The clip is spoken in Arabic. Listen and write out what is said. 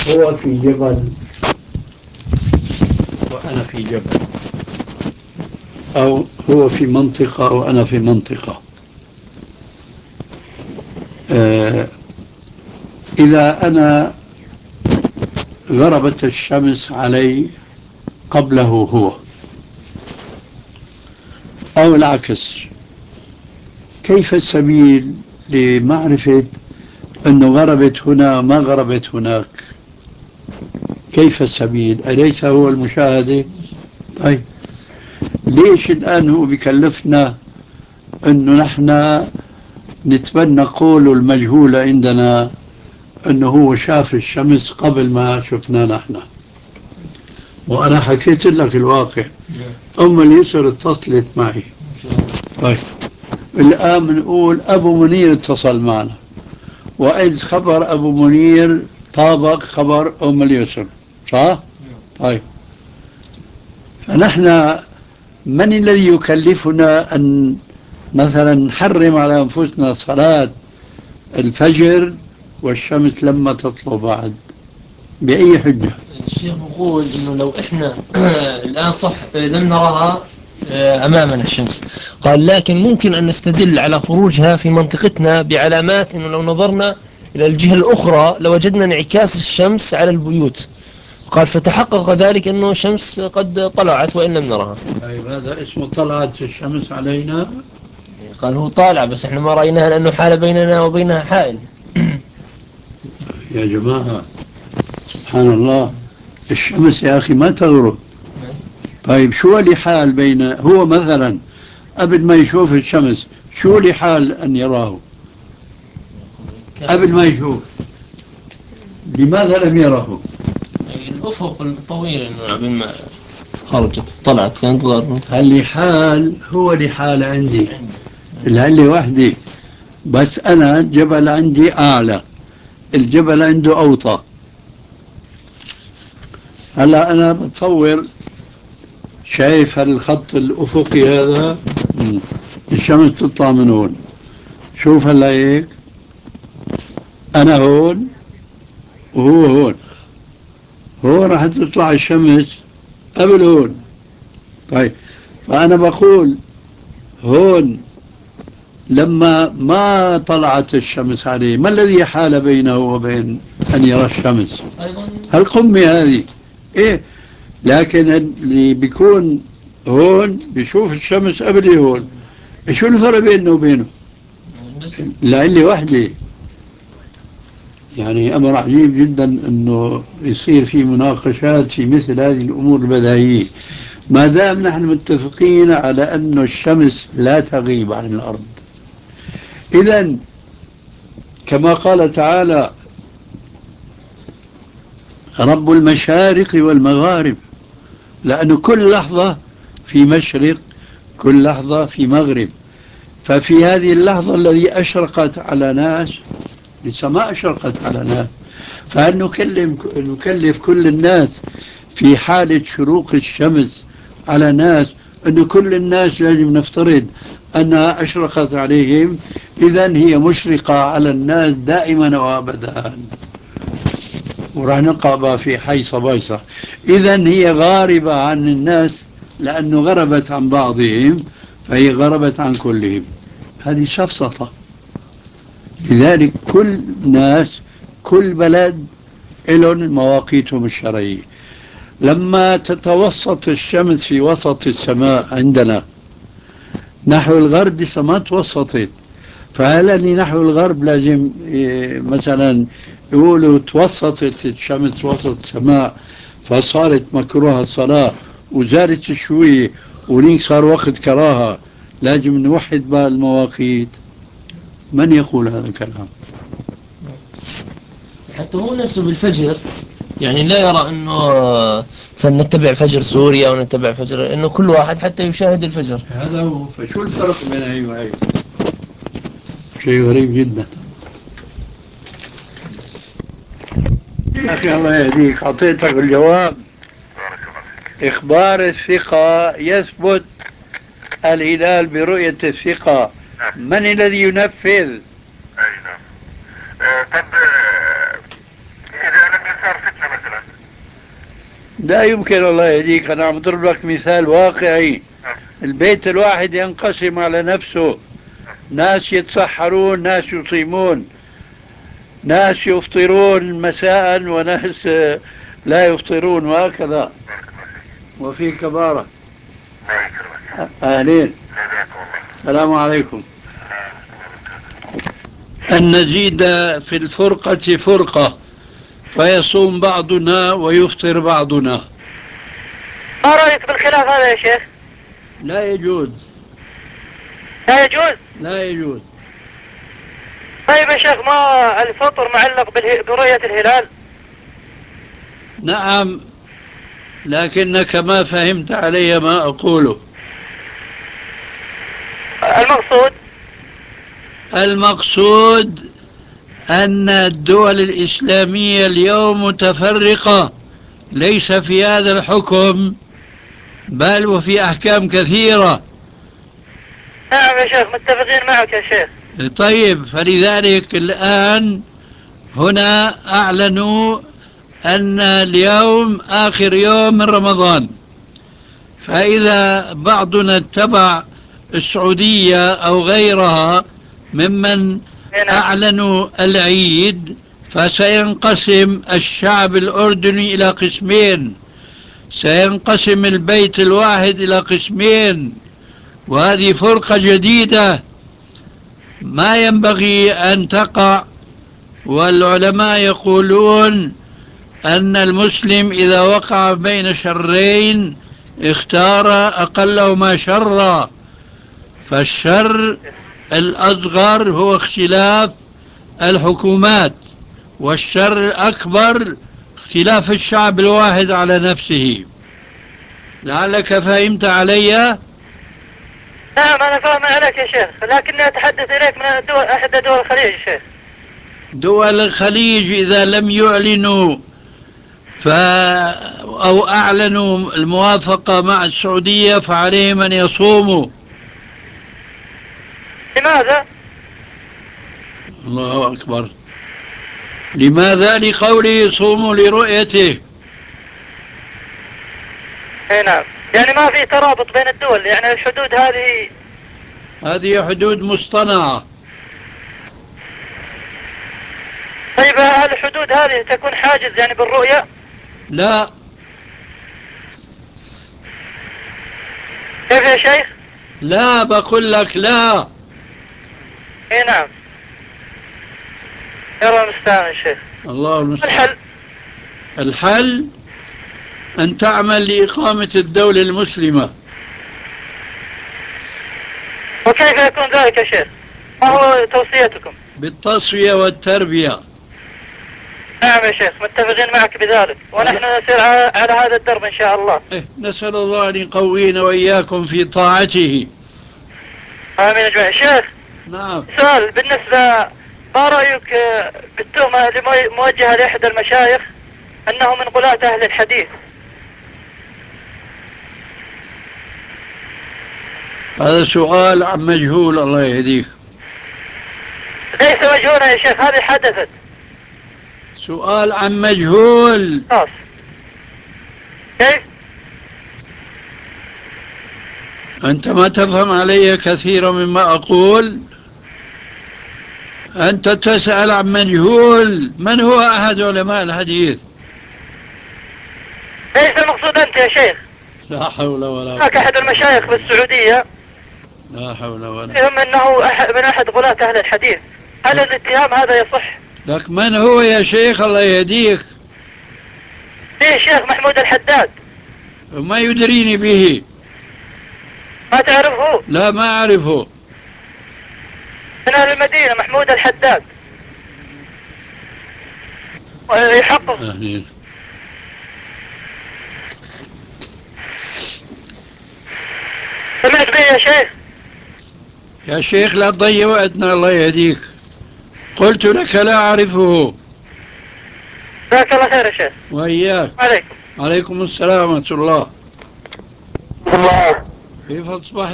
هو في جبل وأنا في جبل، أو هو في منطقة وأنا في منطقة، آه، إذا أنا غربت الشمس علي قبله هو، أو العكس، كيف السبيل لمعرفة أنه غربت هنا ما غربت هناك؟ كيف السبيل؟ أليس هو المشاهدة؟ طيب ليش الآن هو بيكلفنا أنه نحن نتبنى قوله المجهول عندنا أنه هو شاف الشمس قبل ما شفنا نحن؟ وأنا حكيت لك الواقع، أم اليسر اتصلت معي. طيب الآن بنقول أبو منير اتصل معنا، وإذ خبر أبو منير طابق خبر أم اليسر، صح؟ طيب فنحن من الذي يكلفنا أن مثلا نحرم على أنفسنا صلاة الفجر والشمس لما تطلع بعد؟ بأي حجة؟ الشيخ يقول إنه لو إحنا الآن صح لم نراها أمامنا الشمس، قال لكن ممكن أن نستدل على خروجها في منطقتنا بعلامات، إنه لو نظرنا إلى الجهة الأخرى لوجدنا انعكاس الشمس على البيوت. قال فتحقق ذلك أنه الشمس قد طلعت وإن لم نرها. طيب هذا اسمه طلعت الشمس علينا؟ قال هو طالع بس احنا ما رأيناها لأنه حال بيننا وبينها حائل. يا جماعة سبحان الله، الشمس يا أخي ما تغرب. طيب شو اللي حال بين هو مثلا قبل ما يشوف الشمس، شو اللي حال أن يراه قبل ما يشوف؟ لماذا لم يره؟ الأفق الطويل إنه قبل ما خرجت طلعت كانت غير. اللي حال هو اللي حال عندي، اللي وحدي، بس أنا جبل عندي أعلى، الجبل عنده أوطى. هلا أنا بتصور شايف الخط الأفقي هذا، الشمس تطلع من هون، شوف هلا هيك، أنا هون وهو هون، هون راح تطلع الشمس قبل هون. طيب فأنا بقول هون لما ما طلعت الشمس عليه، ما الذي حال بينه وبين أن يرى الشمس؟ القمة هذه، إيه، لكن اللي بيكون هون بيشوف الشمس قبل هون، شو الفرق بينه وبينه؟ لعلة واحدة. يعني أمر عجيب جدا أنه يصير في مناقشات في مثل هذه الأمور البديهية، ما دام نحن متفقين على أن الشمس لا تغيب عن الأرض. إذا كما قال تعالى رب المشارق والمغارب، لأن كل لحظة في مشرق، كل لحظة في مغرب، ففي هذه اللحظة الذي أشرقت على ناس لسه ما أشرقت على ناس، فهل نكلف كل الناس في حالة شروق الشمس على ناس أن كل الناس لازم نفترض أنها أشرقت عليهم؟ إذن هي مشرقة على الناس دائما وأبدا، وراح نقع في حيصة بيصة. إذن هي غاربة عن الناس لأنه غربت عن بعضهم، فهي غربت عن كلهم. هذه سفسطة. لذلك كل ناس، كل بلد لهم مواقيتهم الشرعية. لما تتوسط الشمس في وسط السماء عندنا نحو الغرب لسه ما توسطت، فهل اللي نحو الغرب لازم مثلا يقولوا توسطت الشمس وسط السماء فصارت مكروه الصلاة وزادت شوية ونيك صار وقت كراهة، لازم نوحد بقى المواقيت؟ من يقول هذا الكلام؟ حتى هو نفسه بالفجر يعني لا يرى انه فنتبع فجر سوريا او نتبع فجر، انه كل واحد حتى يشاهد الفجر. هذا هو. فشو الفرق بين هي وهي؟ شيء غريب جدا. يا أخي الله يهديك، أعطيتك الجواب. إخبار الثقة يثبت الهلال برؤية الثقة، من الذي ينفذ؟ اي نعم. طب اذا لم يصار فتنة لا يمكن الله يهديك، أنا عم أضرب لك مثال واقعي. البيت الواحد ينقسم على نفسه، ناس يتسحرون، ناس يصيمون، ناس يفطرون مساء وناس لا يفطرون، وهكذا. وفيك بارك. أهلين. السلام عليكم. أن نزيد في الفرقة فرقة، فيصوم بعضنا ويفطر بعضنا. ما رأيك بالخلاف هذا يا شيخ؟ لا يجوز. لا يجوز؟ لا يجوز. طيب يا شيخ، ما الفطر معلق برؤية الهلال؟ نعم، لكنك ما فهمت علي ما أقوله. المقصود المقصود أن الدول الإسلامية اليوم متفرقة، ليس في هذا الحكم بل وفي أحكام كثيرة. نعم يا شيخ، متفقين معك يا شيخ. طيب، فلذلك الآن هنا أعلنوا أن اليوم آخر يوم من رمضان، فإذا بعضنا اتبع السعودية أو غيرها ممن نعم. أعلنوا العيد، فسينقسم الشعب الأردني إلى قسمين، سينقسم البيت الواحد إلى قسمين، وهذه فرقة جديدة ما ينبغي أن تقع. والعلماء يقولون أن المسلم إذا وقع بين شرين اختار أقلهما شرا، فالشر الأصغر هو اختلاف الحكومات، والشر الأكبر اختلاف الشعب الواحد على نفسه. لعلك فهمت علي. نعم أنا فاهم عليك يا شيخ، لكني أتحدث إليك من أحد دول الخليج يا شيخ. دول الخليج إذا لم يعلنوا أو أعلنوا الموافقة مع السعودية فعليهم أن يصوموا. لماذا؟ الله أكبر. لماذا؟ لقوله صوموا لرؤيته. اي نعم، يعني ما في ترابط بين الدول، يعني الحدود هذه حدود مصطنعة. طيب هل الحدود هذه تكون حاجز يعني بالرؤية؟ لا. كيف يا شيخ؟ لا، بقول لك لا. اي نعم. يلا المستعان يا شيخ. الله المستعان. الحل؟ الحل أن تعمل لإقامة الدولة المسلمة. وكيف يكون ذلك يا شيخ؟ ما هو توصيتكم؟ بالتصفية والتربية. نعم يا شيخ، متفقين معك بذلك، ونحن نسير على هذا الدرب إن شاء الله. نسأل الله أن يقوينا وإياكم في طاعته. آمين أجمعين. شيخ، نعم. سؤال بالنسبة، ما رأيك بالتهمة اللي موجهة لأحد المشايخ أنه من غلاة أهل الحديث؟ هذا سؤال عن مجهول، الله يهديك. ليس مجهولا يا شيخ، هذه حدثت. سؤال عن مجهول. خلاص. كيف؟ أنت ما تفهم علي كثيرا مما أقول. أنت تسأل عن مجهول. من هو أحد علماء الحديث؟ ليس المقصود أنت يا شيخ. لا حول ولا هناك قوة. أحد المشايخ بالسعودية لا حول ولا قوة. يهم أنه من أحد غلاة أهل الحديث، هل الاتهام هذا يصح؟ لك من هو يا شيخ الله يهديك؟ فيه الشيخ محمود الحداد. وما يدريني به. ما تعرفه؟ لا، ما أعرفه. من أهل المدينة، محمود الحداد، ويحقق. أهلين. سمعت به يا شيخ؟ يا شيخ لا تضيع وقتنا الله يهديك. قلت لك لا أعرفه. جزاك الله خير يا شيخ. وإياك. عليكم. عليكم السلام ورحمة الله. الله. كيف أصبحت؟